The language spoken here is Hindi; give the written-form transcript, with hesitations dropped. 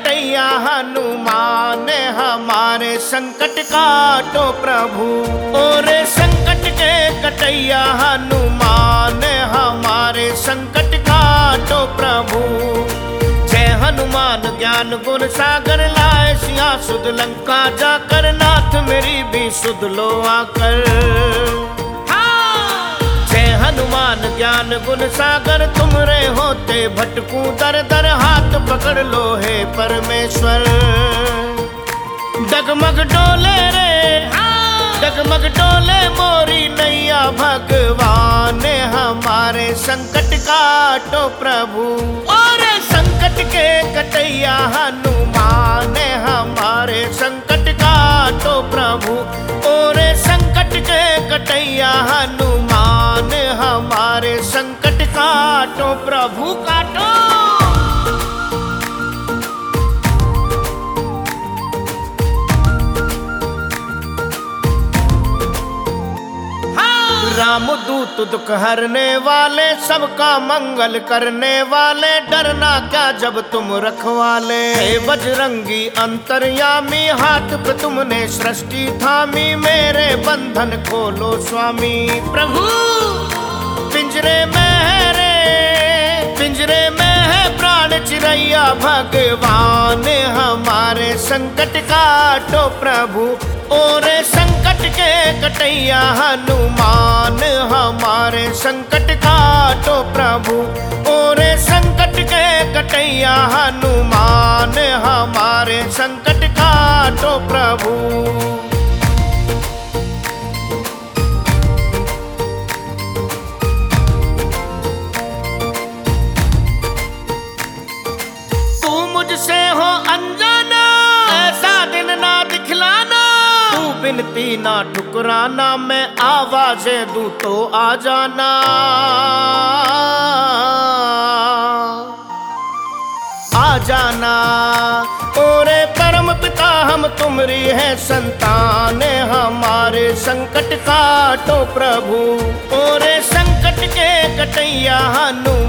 कटैया हनुमान हमारे संकट काटो प्रभु। ओरे संकट के कटैया हनुमान हमारे संकट काटो प्रभु। जय हनुमान ज्ञान गुण सागर लाए सिया सुध लंका जाकर नाथ मेरी भी सुध लो आकर। जय हनुमान ज्ञान गुण सागर तुमरे होते भटकूं दर दर हाथ पकड़ लो हे परमेश्वर। डगमग डोले रे डगमग डोले मोरी नैया भगवान हमारे संकट काटो प्रभु। और संकट के कटैया हनुमान हमारे संकट काटो प्रभु। और संकट के कटैया हनुमान हमारे संकट काटो प्रभु काटो। राम दूत दुख हरने वाले सबका मंगल करने वाले। डरना क्या जब तुम रखवाले। हे बजरंगी अंतर्यामी हाथ पे तुमने सृष्टि थामी। मेरे बंधन खोलो स्वामी प्रभु। पिंजरे में है रे पिंजरे में है प्राण चिरैया भगवान हमारे संकट काटो प्रभु। और संकट के कटैया हनुमान हमारे संकट काटो प्रभु। और संकट के कटैया हनुमान हमारे संकट काटो प्रभु। तू मुझसे हो अनजाना ऐसा दिन ना दिखलाना। विनती ना ठुकराना मैं आवाजें दूं तो आ जाना। आ जाना ओरे परम पिता हम तुमरी है संतान हमारे संकट काटो प्रभु। ओरे संकट के कटैया हनुमान